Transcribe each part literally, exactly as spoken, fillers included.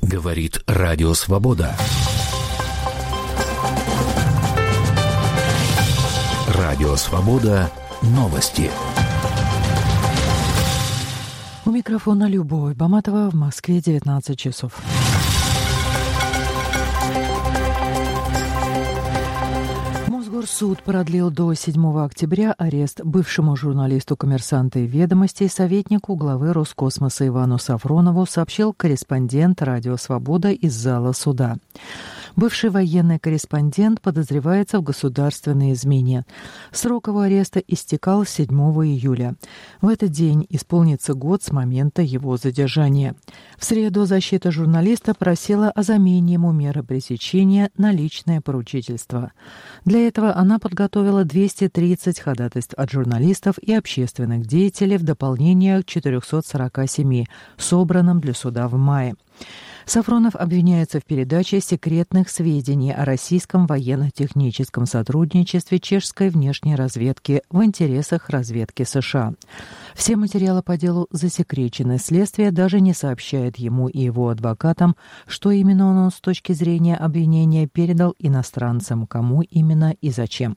Говорит Радио Свобода. Радио Свобода. Новости. У микрофона Любовь Баматова, в Москве девятнадцать часов. Мосгорсуд продлил до седьмого октября арест бывшему журналисту «Коммерсанта» и «Ведомостей», советнику главы Роскосмоса Ивану Сафронову, сообщил корреспондент «Радио Свобода» из зала суда. Бывший военный корреспондент подозревается в государственной измене. Срок его ареста истекал седьмого июля. В этот день исполнится год с момента его задержания. В среду защита журналиста просила о замене ему меры пресечения на личное поручительство. Для этого она подготовила двести тридцать ходатайств от журналистов и общественных деятелей в дополнение к четырёмстам сорока семи, собранным для суда в мае. Сафронов обвиняется в передаче секретных сведений о российском военно-техническом сотрудничестве чешской внешней разведки в интересах разведки США. Все материалы по делу засекречены. Следствие даже не сообщает ему и его адвокатам, что именно он с точки зрения обвинения передал иностранцам, кому именно и зачем.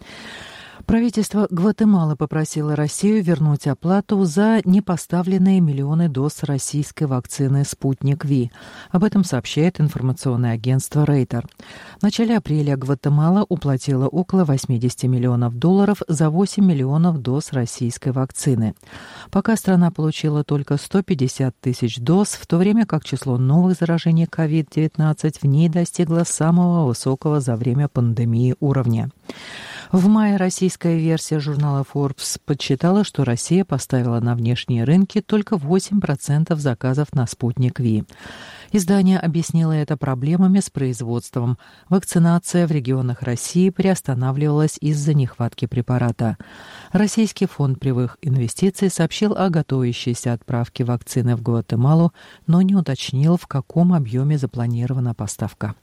Правительство Гватемалы попросило Россию вернуть оплату за непоставленные миллионы доз российской вакцины «Спутник Ви». Об этом сообщает информационное агентство Рейтер. В начале апреля Гватемала уплатила около восемьдесят миллионов долларов за восемь миллионов доз российской вакцины. Пока страна получила только сто пятьдесят тысяч доз, в то время как число новых заражений ковид девятнадцать в ней достигло самого высокого за время пандемии уровня. В мае российская версия журнала Forbes подсчитала, что Россия поставила на внешние рынки только восемь процентов заказов на «Спутник Ви». Издание объяснило это проблемами с производством. Вакцинация в регионах России приостанавливалась из-за нехватки препарата. Российский фонд прямых инвестиций сообщил о готовящейся отправке вакцины в Гватемалу, но не уточнил, в каком объеме запланирована поставка.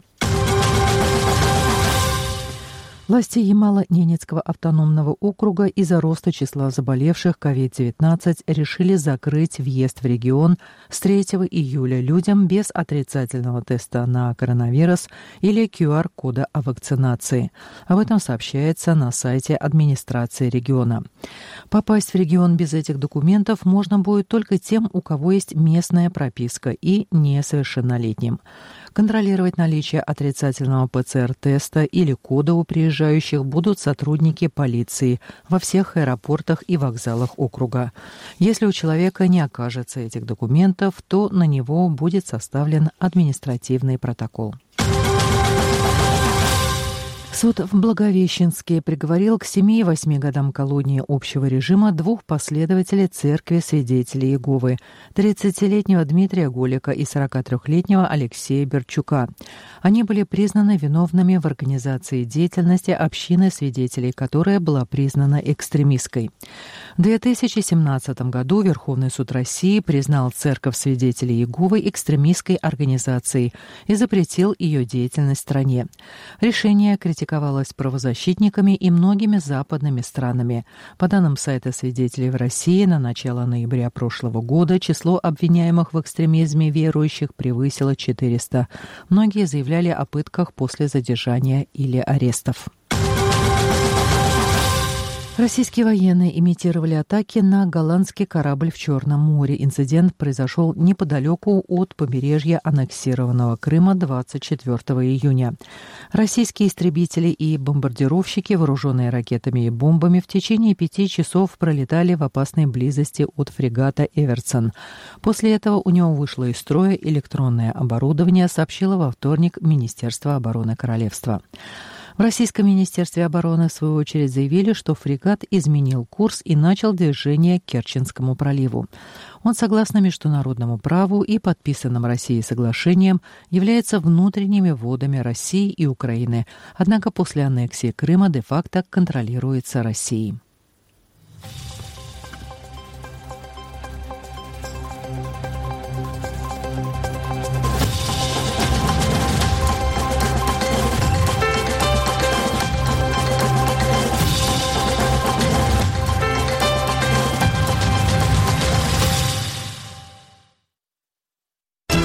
Власти Ямало-Ненецкого автономного округа из-за роста числа заболевших ковид девятнадцать решили закрыть въезд в регион с третьего июля людям без отрицательного теста на коронавирус или ку ар-кода о вакцинации. Об этом сообщается на сайте администрации региона. Попасть в регион без этих документов можно будет только тем, у кого есть местная прописка, и несовершеннолетним. Контролировать наличие отрицательного пэ цэ эр-теста или кода у приезжающих будут сотрудники полиции во всех аэропортах и вокзалах округа. Если у человека не окажется этих документов, то на него будет составлен административный протокол. Суд в Благовещенске приговорил к семи и восьми годам колонии общего режима двух последователей Церкви Свидетелей Иеговы – тридцатилетнего Дмитрия Голика и сорокатрёхлетнего Алексея Берчука. Они были признаны виновными в организации деятельности общины свидетелей, которая была признана экстремистской. В две тысячи семнадцатом году Верховный суд России признал Церковь Свидетелей Иеговы экстремистской организацией и запретил ее деятельность в стране. Решение критиковалось правозащитниками и многими западными странами. По данным сайта свидетелей в России, на начало ноября прошлого года число обвиняемых в экстремизме верующих превысило четыреста. Многие заявляли о пытках после задержания или арестов. Российские военные имитировали атаки на голландский корабль в Черном море. Инцидент произошел неподалеку от побережья аннексированного Крыма двадцать четвёртого июня. Российские истребители и бомбардировщики, вооруженные ракетами и бомбами, в течение пяти часов пролетали в опасной близости от фрегата «Эверсон». После этого у него вышло из строя электронное оборудование, сообщило во вторник Министерство обороны Королевства. В Российском министерстве обороны, в свою очередь, заявили, что фрегат изменил курс и начал движение к Керченскому проливу. Он, согласно международному праву и подписанным Россией соглашениям, является внутренними водами России и Украины, однако после аннексии Крыма де-факто контролируется Россией.